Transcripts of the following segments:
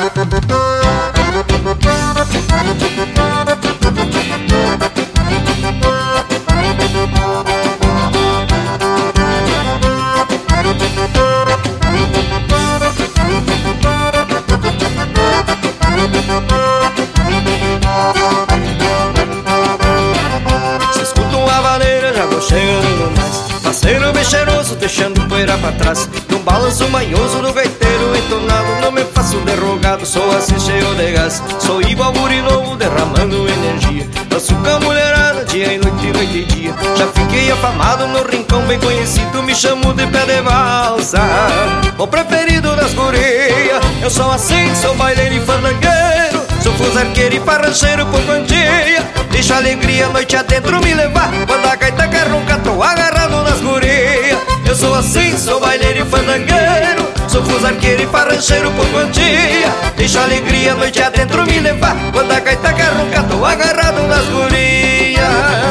Se escuta uma vaneira, já vou chegando no mais. Parceiro bem cheiroso, deixando poeira pra trás. Num balanço manhoso do gaiteiro entonado, não me faço derrogado, sou assim cheio de gás. Sou igual guri novo, derramando energia. Danço com a mulherada, dia e noite, noite e dia. Já fiquei afamado no rincão bem conhecido, me chamo de pé de valsa, o preferido das gurias. Eu sou assim, sou baileiro e fandangueiro, sou fusarqueiro e farrancheiro por quantia. Deixa a alegria noite adentro me levar, quando a gaita quer roncar, tô agarrado nas gurias. Eu sou assim, sou baileiro e fandangueiro, sou fusarqueiro e farrancheiro por quantia. Deixa a alegria noite adentro me levar, quando a gaita quer roncar, tô agarrado nas gurias.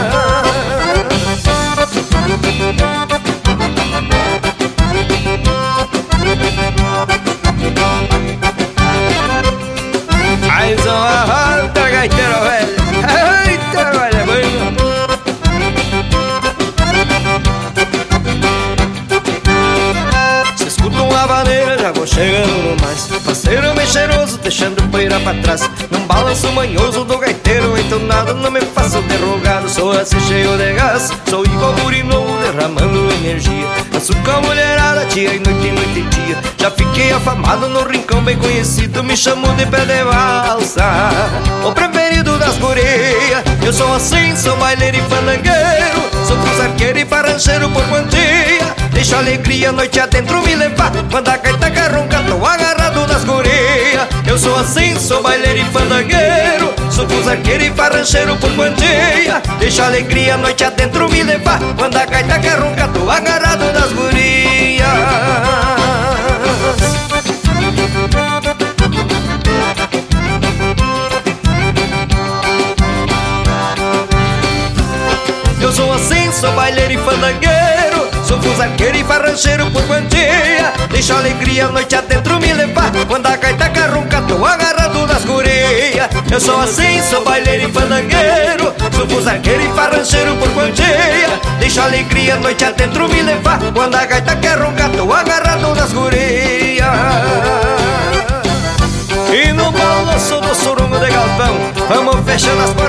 Mais uma volta, gaiteiro velho. Eita, velho, bueno. Se escuta uma vaneira, já vou chegando no mais. Parceiro bem cheiroso, deixando poeira pra trás. Num balanço manhoso do gaiteiro entonado, não me faço derrogado, sou assim cheio de gás. Sou igual guri novo, derramando energia. Danço com a mulherada, dia e noite, noite e dia. Já fiquei afamado no rincão bem conhecido, me chamo de pé de valsa, o preferido das gurias. Eu sou assim, sou baileiro e fandangueiro, sou fusarqueiro e farrancheiro por quantia. Deixa a alegria noite adentro me levar, quando a gaita quer roncar, tô agarrado nas gurias. Eu sou assim, sou baileiro e fandangueiro, sou fusarqueiro e farrancheiro por quantia. Deixa a alegria noite adentro me levar, quando a gaita quer roncar, tô agarrado nas gurias. Eu sou assim, sou baileiro e fandangueiro, sou fusarqueiro e farrancheiro por quantia. Deixa a alegria noite adentro me levar, quando a gaita quer roncar, tô agarrado nas gurias. Eu sou assim, sou baileiro e fandangueiro, sou fusarqueiro e farrancheiro por quantia. Deixa a alegria noite adentro me levar, quando a gaita quer roncar, tô agarrado nas gurias. E no balanço do surungo de galpão, vamos fechando as portas